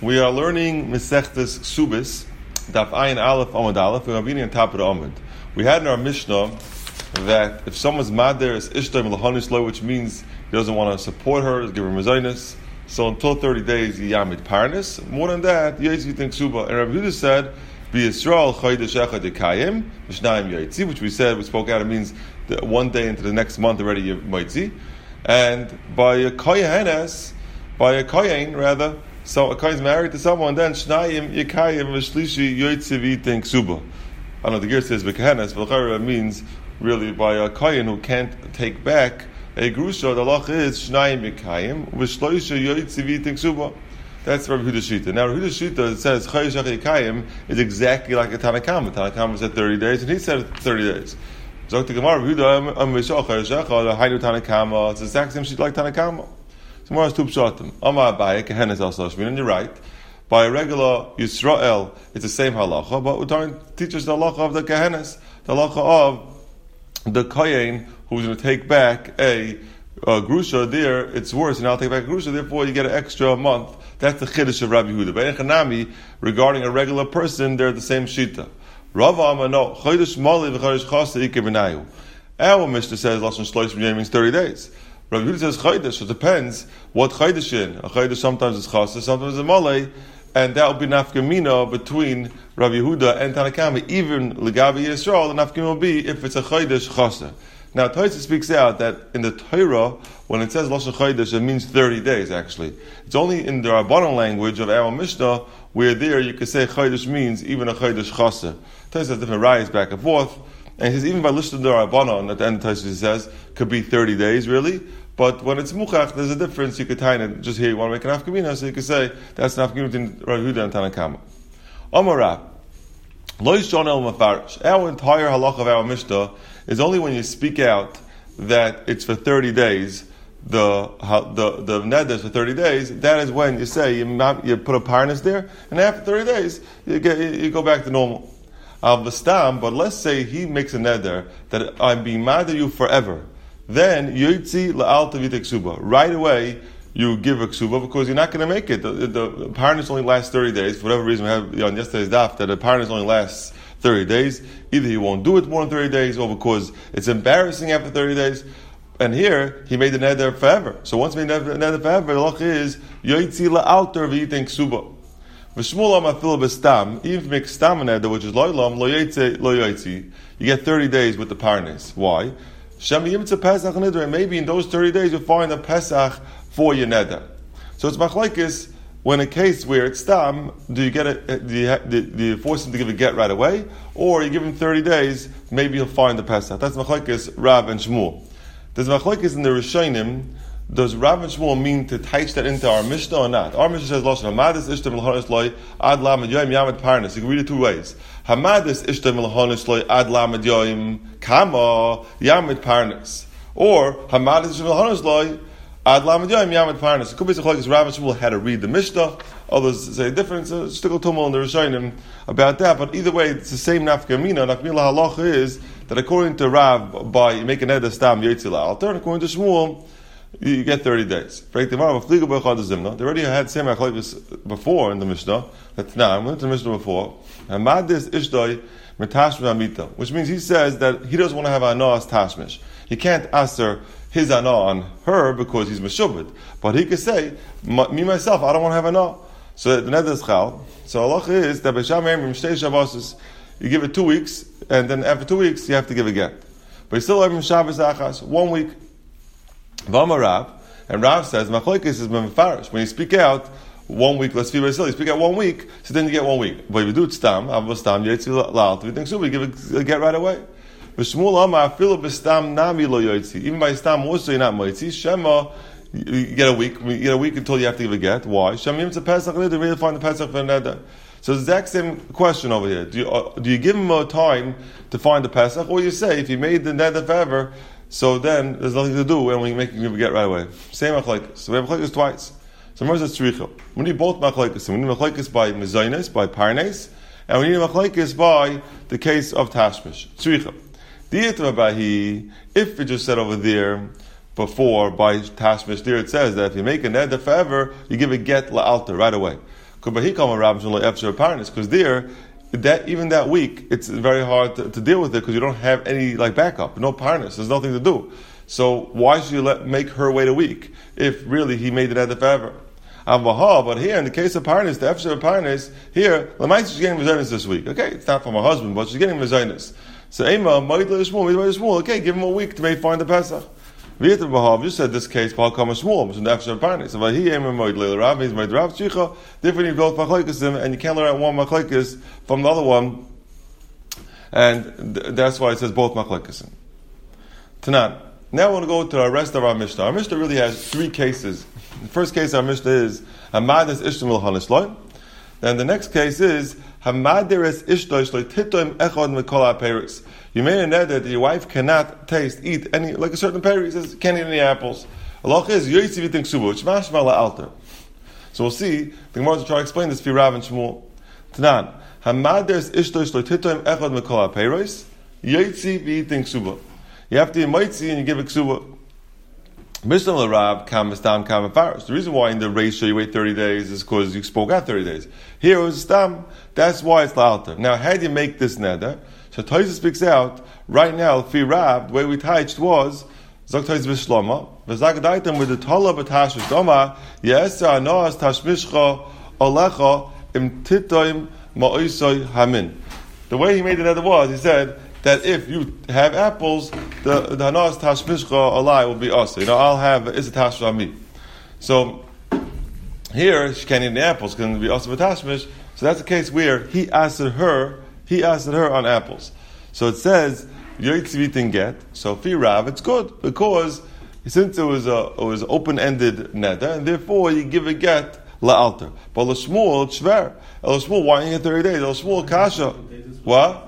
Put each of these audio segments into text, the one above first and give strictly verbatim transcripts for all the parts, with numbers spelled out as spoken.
We are learning Mesechtes Ksubis, Daf Ayin Aleph Amud Aleph. We are reading on top of the Amud. We had in our Mishnah that if someone's mader is Ishtam Lahanis Lo, which means he doesn't want to support her, give her mezainis, so until thirty days, Yamid Parnas. More than that, Yetzi Tin Ksuba. And Rabbi Huda said, Be Yisrael Chodesh Echad Yekayim, Mishnayim Yetzi, which we said, we spoke out, it means that one day into the next month already you Yetzi. And by a Koyahenes, by a Koyain, rather, so a Koyain's married to someone, then Shnayim Yekayim V'shlishi Yetzi V'Tin Ksuba. I don't know, the Ger says V'Kahenes, but it means really by a Koyan who can't take back a grusha. The lach is Shnayim Yekayim V'shloisha Yetzi V'Tin Ksuba. That's Rabbi Huda Shita. Now Rabbi Huda Shita, it says Chodesh Echad Yekayim is exactly like a Tanakama. Tanakama said thirty days, and he said thirty days. So the Gemara, Rabbi Huda, Am Mishal Chodesh Echad, Hainu Tanakama. It's the exact same shit like Tanakama. So Gemara has two pshatim. Amar Abaye Kehenes also Shmin, and you're right. By a regular Yisrael, it's the same halacha, but we're trying to teach us the halacha of the Kehenes, the halacha of the Kohen who's going to take back a, a grusha. There, it's worse, and I'll take back a grusha, therefore you get an extra month. That's the chiddush of Rabbi Huda. But in Chanami, regarding a regular person, they're the same shita. Rav Amar, no, chodesh mali v'chodesh chasa ike b'nayu. Our Mishnah says, Lashon Shlosh means thirty days. Rabbi Huda says chodesh, so it depends what chodesh in. A chodesh sometimes is chasa, sometimes is mali, and that will be nafkamina between Rabbi Yehuda and Tanakama. Even Legavi Yisrael, the nafkamina will be if it's a chodesh chasa. Now, Tosfos speaks out that in the Torah, when it says Lashon chodesh, it means thirty days, actually. It's only in the Rabbanon language of our Mishnah where there you could say chodesh means even a chodesh chasa. Tosfos has different rayas back and forth, and he says even by listening to the Rabbanon, at the end of Tosfos he says, could be thirty days, really. But when it's muchach, there's a difference. You could tie it just here. You want to make an afkamina, so you could say that's an afkamina between Rabbi Huda and Tanakama. Amar Lo Yishon El Mafarish. Our entire halach of our Mishnah is only when you speak out that it's for thirty days. The the the neder is for thirty days. That is when you say you, you put a parnas there, and after thirty days you get you go back to normal. Al Vastam, but let's say he makes a neder that I'm being mad at you forever. Then Yotzi La'al Tavita Ksuba. Right away, you give a Ksuba because you're not going to make it. The, the, the parnas only lasts thirty days. For whatever reason, we have you know, on yesterday's daf that the parnas only lasts thirty days. Either he won't do it more than thirty days, or because it's embarrassing after thirty days. And here, he made the neder forever. So once he made the neder forever, the loch is Yotzi La'al Tavita Ksuba. V'shmul am afil b'stam. Even if you make stam neder, which is loylam lo yotzi lo yotzi, you get thirty days with the parnas. Why? Maybe in those thirty days you'll find a Pesach for your neder. So it's machlekes when a case where it's stam, do you get a, do you, do, do you force him to give a get right away, or you give him thirty days, maybe he'll find the Pesach. That's machlekes Rav and Shmuel. There's machlekes in the Rishonim. Does Rav and Shmuel mean to teach that into our Mishnah or not? Our Mishnah says Lashon Hamadis Ishtam L'Honis Loi Ad Lamed Yoim Yamid Parnas. You can read it two ways. Hamadis Ishtam L'Honis Loi Ad Lamed Yoim Kama Yamid Parnas, or Hamadis Ishtam L'Honis Loi Ad Lamed Yoim Yamid Parnas. It could be like Rav and Shmuel had to read the Mishnah. Others say different. So stickle tumul in the Rishonim about that. But either way, it's the same nafkamina. Nafkamina halacha is that according to Rav, by you make an eder stam yotzi la'alter, and according to Shmuel, you get thirty days. They already had same machlokes before in the Mishnah. That's now I went to the Mishnah before. Hamadis ishdoi metashmish amita, which means he says that he doesn't want to have anah as tashmish. He can't answer his anah on her because he's meshubed. But he could say, me myself, I don't want to have anah. So the neder is chal. So Allah is that b'sham emrim shtei shabbosos, you give it two weeks, and then after two weeks you have to give a get. But you still have Shabbos achas, one week. V'amar Rav, and Rav says, machlokes is memfarish. When you speak out one week, let's be very silly, you speak out one week, so then you get one week. But if you do it stam, avos stam, yotzi la'al, if you think so, we give a get right away. V'shmuel amar, afilu b'stam nami lo yotzi. Even by stam also you're not moitzi. Shema, you get a week, you get a week until you have to give a get. Why? Shema yimtza pesach neder, really find the pesach for neder. So it's the exact same question over here. Do you, uh, do you give him a time to find the pesach, or you say, if he made the neder forever, so then there's nothing to do when we make him get right away. Same machlekes. So we have machlekes twice. So remember it's tzricha. We need both machlekes. We need machlekes by mezainis, by parnes, and we need machlekes by the case of tashmish. Tzricha. Di'et if we just said over there before by tashmish, there it says that if you make a neder forever, you give a get la'alter right away. Because there, that even that week, it's very hard to, to deal with it because you don't have any like backup, no parnus. There's nothing to do. So why should you let make her wait a week if really he made it at the forever? But here, in the case of parnus, the efshar of parnus, here, Lamaisa she's getting mezainis this week. Okay, it's not from her husband, but she's getting mezainis. So Ema, okay, give him a week to make find the Pesach. You said this case, Paul Kama Shmuel, which is the efshar of parnus. So he Ema Moed Leil Rav, he's Moed Rav Chicha. Different, you both machlekes, and you can't learn out one machlekes from the other one, and th- that's why it says both machlekes. Tanan. Now I want to go to the rest of our Mishnah. Our Mishnah really has three cases. The first case of our Mishnah is Hamadas Ishtam L'Hanishloi. Then the next case is Hamaderes Ishtoishloi Titoim Echod Mekol HaPeris. You made a neder that your wife cannot taste, eat any, like a certain peri. He says, can't eat any apples. Allah is Yoitzi V'Tink Suba, which mashma la'alter. So we'll see, the Gemara will try to explain this for Rav and Shmuel. Tanan, Hamaderes Ishtoishloi Titoim Echod Mekol HaPeris, Yoitzi V'Tink Suba. You have to eat moitzi and you give a ksuba. Mishnah l'Rab kam stam kam faris. The reason why in the ratio you wait thirty days is because you spoke out thirty days. Here it was stam. That's why it's la'alter. Now, how do you make this neder? So Tosfos speaks out right now. Fi Rab, the way we touched was zok Tosfos b'shloma v'zagadaitem with the tola b'tashmish doma yeser anoas tashmishcha olecha im titoim ma'oisoi hamin. The way he made the neder was he said that if you have apples, the the hanas tashmishcha alai will be us. You know, I'll have is a tash on me. So here she can't eat any apples; it's going to be us with tashmish. So that's the case where he asked her, he asked her on apples. So it says yoitzivitin get. So fi Rav, it's good because since it was a it was open ended neder, and therefore you give a get la'alter. But l'shmuel it's shver. L'shmuel why you get thirty days? L'shmuel kasha. What?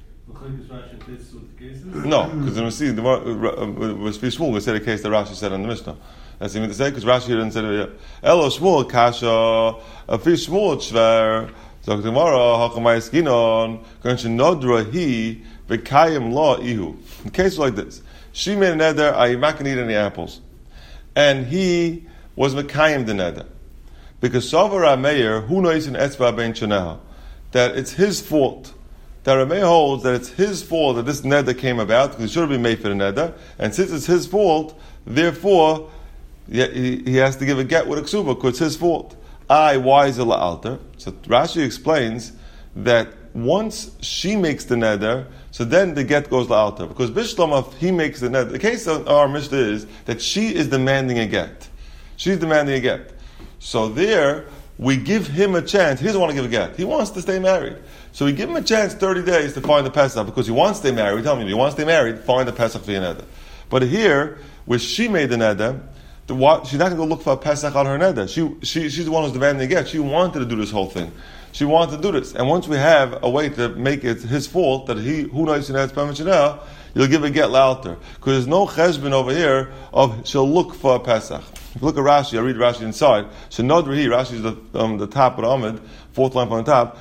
No, because we see the was Shmuel. We said a case that Rashi said on the Mishnah. That's even to say because Rashi didn't say it yet. Elo Shmuel kasha a fish Shmuel shver. So tomorrow hakamay skinon kanchen nodra he bekayim law ihu. The case was like this: she made a neder. I'm not going to eat any apples, and he was mekayim the neder because Savara Meir who knows in etzba ben chanah that it's his fault. That Rameh holds that it's his fault that this neder came about because it should have been made for the neder, and since it's his fault, therefore he, he has to give a get with a ksuba because it's his fault. I why is it la'alter? So Rashi explains that once she makes the neder, so then the get goes la'alter because Bishlama he makes the neder. The case of our Mishnah is that she is demanding a get. She's demanding a get. So there we give him a chance. He doesn't want to give a get. He wants to stay married. So we give him a chance thirty days to find the Pesach because he wants to stay married. We tell him, you want to stay married, find the Pesach for your neder. But here, where she made the neder, the, what, she's not going to go look for a Pesach on her neder. She, she, she's the one who's demanding the get. She wanted to do this whole thing. She wanted to do this. And once we have a way to make it his fault, that he, who knows in that you'll give a get l'alter. Because there's no cheshbon over here of she'll look for a Pesach. If you look at Rashi, I read Rashi inside. Shenodri, Rashi is the, um, the top of the Amid, fourth line from the top.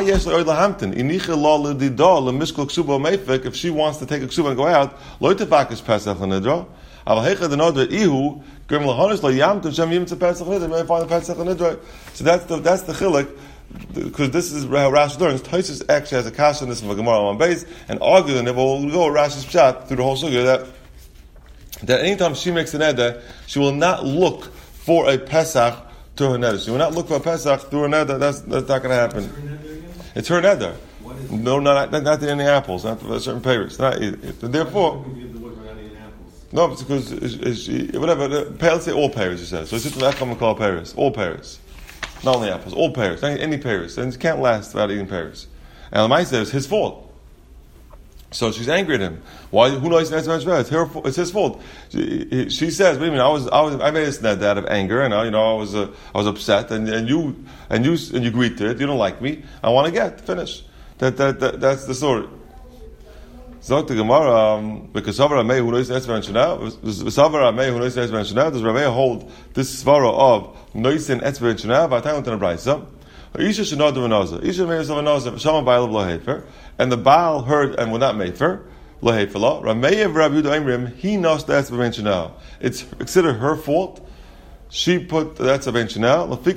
If she wants to take a ksuba and go out, lo tefakis Pesach l'nidra. Aval hecha denodra ihu grim l'honis lo yamtim shem yimtza Pesach l'nidra. May find the Pesach l'nidra. So that's the that's the chiluk. Because this is how Rashi learns. Tosfos actually has a kasha on this from a Gemara on base and arguing that we'll go with Rashi's pshat through the whole sugya that that anytime she makes an neder, she will not look for a Pesach to her neder. She will not look for a Pesach through her neder. That's that's not going to happen. It's her neder. No, not not, not any apples, not for certain parents. Not it, it, therefore. No, it's because it's, it's, she, whatever. Let's say all parents. She says so. It's just what I call parents. All parents. Not only apples, all pears, any, any pears. And it can't last without eating pears. And Lamai says it's his fault. So she's angry at him. Why? Who knows? It's her. It's his fault. She, she says, "Wait a minute. I was, I was, I made this net out of anger, and I, you know, I was, uh, I was upset, and, and you, and you, and you agreed to it. You don't like me. I want to get finish. That, that, that, that's the story." Zok the Gemara, because Savara Mei who knows Etzva and Shana, Savara Mei who knows Etzva and Shana, does Raveh hold this svara of Noisin Etzva and Shana? V'atayim to the Brayso. Isha should not do a naza. Isha made herself a naza. Shama Baal lo hefer, and the Baal heard and would not mefer lo hefer lo. Rameyev Rabbi Yehuda Imrim he knows the Etzva and Shana. It's considered her fault she put, that's a ben Chanel. If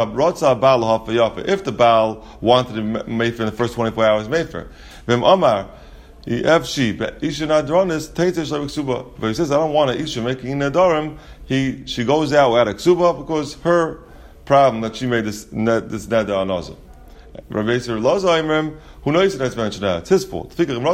the Baal wanted to make for in the first twenty-four hours, made for. Vim Amar, F she, Isha Nadronis, Tater Shavik Suba. But he says, I don't want to Isha making Nadarim. He, she goes out without a Ksuba because her problem that she made this, this Nada on Nazar. Rabbi Yisrael Loza Imrim, who knows that's mentioned now? It's his fault. He gives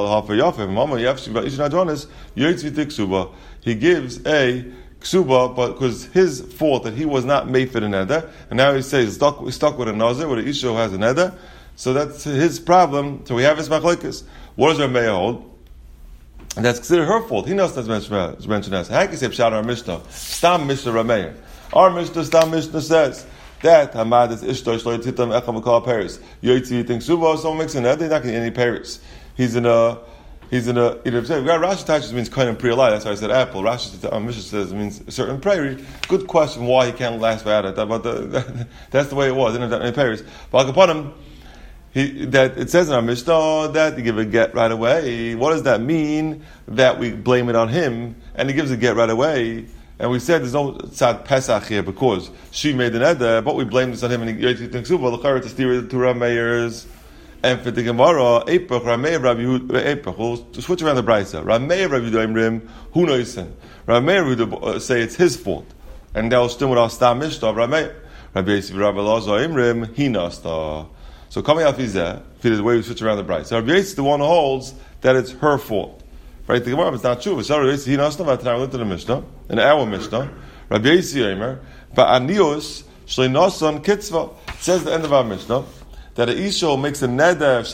a ksuba, but because his fault that he was not made for the neder, and now he says stuck stuck with a nazir, with an isha who has a neder, so that's his problem. So we have his machlokes. What does Rameya hold? And that's considered her fault. He knows that's mentioned as. How can you say pshat our Mishnah? Stam Mishnah Rameya. Our Mishnah, Stam Mishnah says that Hamad is Ishtar Shloy Titam Echam Akal Paris. Yoitzi thinks Suba, someone makes a neder, he's not getting any Paris. He's in a He's in a, you know, Rashi touches means kind of pre-alive. That's why I said apple. Rashi um, Mishnah says it means a certain prairie. Good question why he can't last without it. But the, that's the way it was. Didn't have any prairies. But upon him, he, that it says in our Mishnah that you give a get right away. What does that mean? That we blame it on him and he gives a get right away. And we said there's no tzad Pesach here because she made the neder, but we blame this on him and he thinks well, the chayr to steer the two Rameyers. And for the Gemara, Eipach, Ramei, Rabbi Yehuda, Eipach, we'll switch around the Brisa. Ramei, Rabbi Yehuda, Imrim, who knows him? Ramei, Rabbi Yehuda, say it's his fault. And that will still with our Stam Mishnah, Ramei. Rabbi Yisrael, Rabbi Lazar, Imrim, he nasta. So coming out of Izeh, if it is the way we switch around the Brisa. So Rabbi Yisrael, the one who holds that it's her fault. Right? The Gemara, it's not true. It's Rabbi Yisrael, he nasta, but now we into the Mishnah, in our Mishnah. Rabbi Yisrael, Imrim, Ba'anios, Shlei Nasan, Kitzvah. It says at the end of our Mishnah, that an Isha makes a neder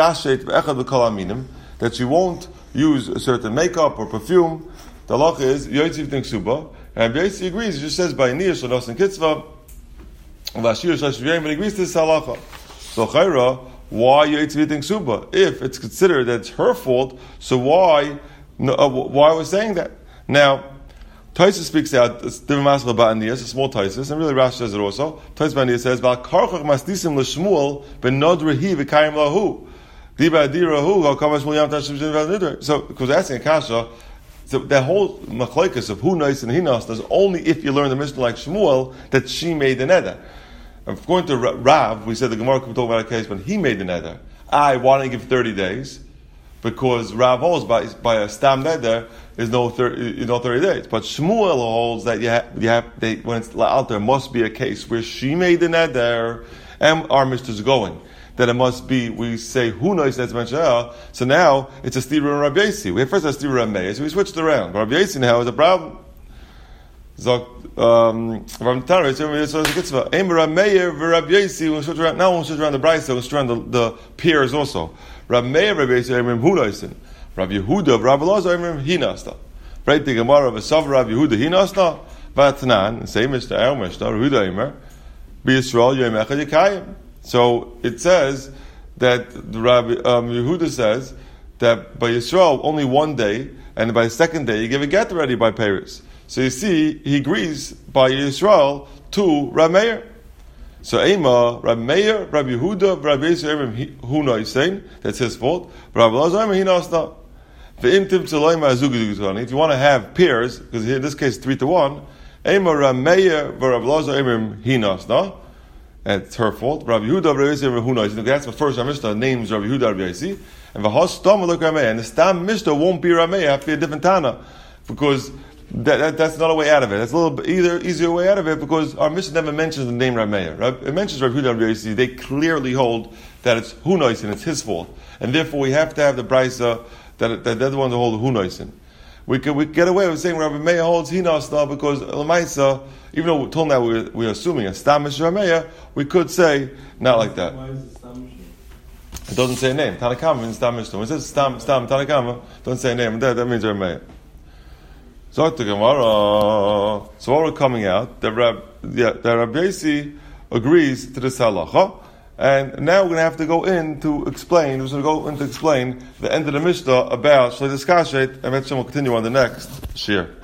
that she won't use a certain makeup or perfume. The halacha is Yoitziv Tinksuba, and Yossi agrees. He just says by Niyah Shalos and Kitzvah, Vashir Shashviyim, but agrees to this halacha. So Chayra, why Yoitziv Tinksuba? If it's considered that it's her fault, so why? No, uh, why are we saying that now? Taisus speaks out, it's different masala about Aniyas, a small Taisus, and really Rashi says it also. Taisus about Aniyas says, Val karchach masnisim l'shmuel ben nodrehi v'kayim lahu. Diba adirahu, gal kama shmuel yam tashim zin v'al. So, because asking a kasha, so that whole machlokes of who knows and he knows is only if you learn the Mishnah like Shmuel that she made the neder. According to Rav, we said the Gemara could talk about a case when he made the neder. I want to give thirty days. Because Rav holds by, by a stam neder is no thirty, no thirty days, but Shmuel holds that you have, you have they, when it's out there must be a case where she made the neder and our Mishnah is going that it must be. We say who knows that's mentioned. So now it's a stira and Rabbi Yossi. We have first a stira and Meir, so we switched around. Rabbi Yossi now is a problem. So um, from Torah, so it's a kitzvah. Aim Rabbi Meir, Rabbi Yossi. We switch around now. We switch around the Brisa. We switch around the, the peers also. Rabbi Meir, Rabbi Yisrael, Rabbi Yehuda, Rabbi Yehuda, Rabbi Lazar, Rabbi Hinasta. Right? The Gemara of a Sav, Rabbi Yehuda, Hinasta, Vatnan, same Mishnah, our Mishnah, Rabbi Yehuda, Imer, Be Yisrael, Yom Echad Yekayim. So it says that Rabbi um, Yehuda says that by Yisrael only one day, and by the second day you give a get already by Paris. So you see, he agrees by Yisrael to Rabbi Meir. So Ema, Rabbi Meir, Rabbi Yehuda, Rabbi Yisrael, who know he's saying that's his fault. Rabbi Lazar, he knows not. If you want to have pairs, because in this case three to one, Ema, Rabbi Meir, Rabbi Lazar, he knows not. And it's her fault. Rabbi Yehuda, Rabbi Yisrael, who knows? That's the first Mishnah names Rabbi Yehuda, Rabbi Yisrael. And V'hastam look Rabbi Meir. And the Stam Mishnah won't be Rabbi Meir. Have to be a different Tana, because That, that, that's not a way out of it. That's a little bit either easier way out of it because our Mishnah never mentions the name Rabbi Meir. It mentions Rabbi Yehuda, Rabbi Yossi. They clearly hold that it's Hunoisin, it's his fault, and therefore we have to have the Brisa that, that they're the ones who hold Hunoisin. We could we get away with saying Rabbi Meir holds Hinos now because Lamaisa, even though until now we're, we're assuming a Stam Mishnah Rabbi Meir, we could say not like that. Why is it Stam Mishnah? It doesn't say a name. Tanakama means Stam Mishnah. When it says Stam Stam Tanakama, doesn't say a name. That that means Rabbi Meir. So the Gemara. So what we're coming out that Rab, yeah, that Rabbi Yossi agrees to this halacha, and now we're going to have to go in to explain. We're going to go in to explain the end of the Mishnah about Shlei Diskashet, and we'll continue on the next shir.